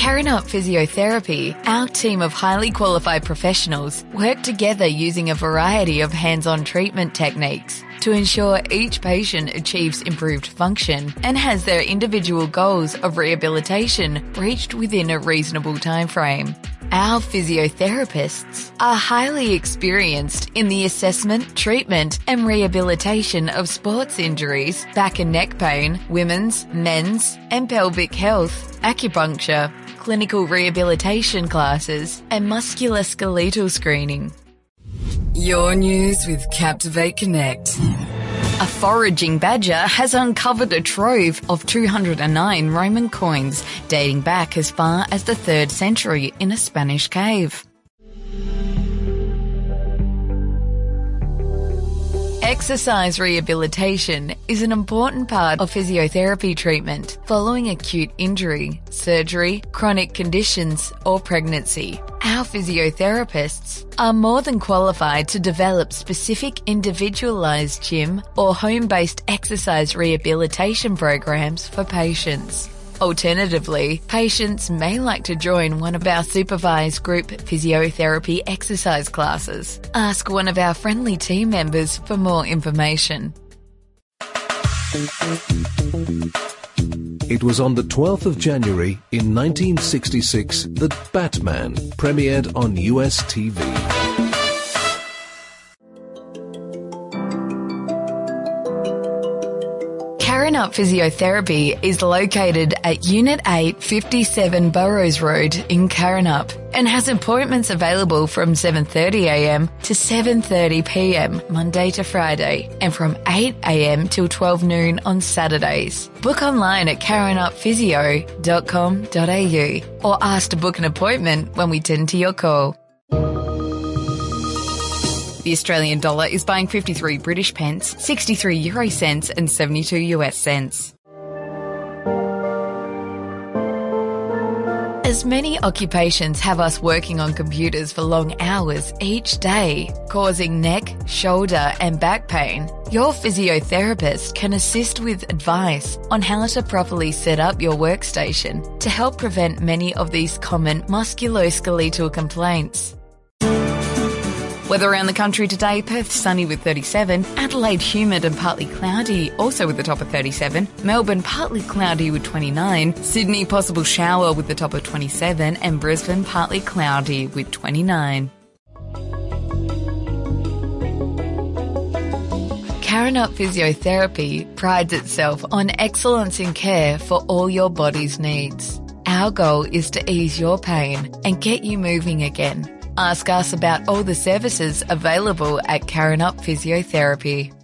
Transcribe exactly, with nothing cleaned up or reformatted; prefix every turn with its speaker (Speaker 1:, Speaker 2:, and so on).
Speaker 1: Karen Up Physiotherapy, our team of highly qualified professionals work together using a variety of hands-on treatment techniques to ensure each patient achieves improved function and has their individual goals of rehabilitation reached within a reasonable timeframe. Our physiotherapists are highly experienced in the assessment, treatment and rehabilitation of sports injuries, back and neck pain, women's, men's and pelvic health, acupuncture, clinical rehabilitation classes and musculoskeletal screening. Your news with Captivate Connect. A foraging badger has uncovered a trove of two hundred nine Roman coins dating back as far as the third century in a Spanish cave. Exercise rehabilitation is an important part of physiotherapy treatment following acute injury, surgery, chronic conditions, or pregnancy. Our physiotherapists are more than qualified to develop specific individualized gym or home-based exercise rehabilitation programs for patients. Alternatively, patients may like to join one of our supervised group physiotherapy exercise classes. Ask one of our friendly team members for more information.
Speaker 2: It was on the twelfth of January in nineteen sixty-six that Batman premiered on U S T V.
Speaker 1: Karen Up Physiotherapy is located at Unit eight, fifty-seven Burrows Road in Karen Up and has appointments available from seven thirty a m to seven thirty p m Monday to Friday and from eight a m till twelve noon on Saturdays. Book online at karen up physio dot com dot a u or ask to book an appointment when we tend to your call. The Australian dollar is buying fifty-three British pence, sixty-three euro cents and seventy-two U S cents. As many occupations have us working on computers for long hours each day, causing neck, shoulder and back pain, your physiotherapist can assist with advice on how to properly set up your workstation to help prevent many of these common musculoskeletal complaints. Weather around the country today: Perth sunny with thirty-seven, Adelaide humid and partly cloudy, also with the top of thirty-seven, Melbourne partly cloudy with twenty-nine, Sydney possible shower with the top of twenty-seven and Brisbane partly cloudy with twenty-nine. Karen Up Physiotherapy prides itself on excellence in care for all your body's needs. Our goal is to ease your pain and get you moving again. Ask us about all the services available at Karen Up Physiotherapy.